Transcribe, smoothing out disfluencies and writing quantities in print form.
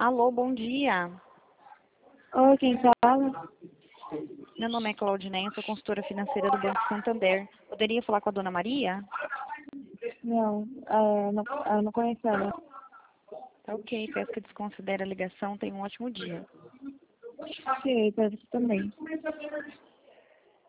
Alô, bom dia. Oi, quem fala? Meu nome é Claudineia, sou consultora financeira do Banco Santander. Poderia falar com a dona Maria? Não, eu não conheço ela. Tá ok, peço que desconsidere a ligação. Tenha um ótimo dia. Sim, para você também.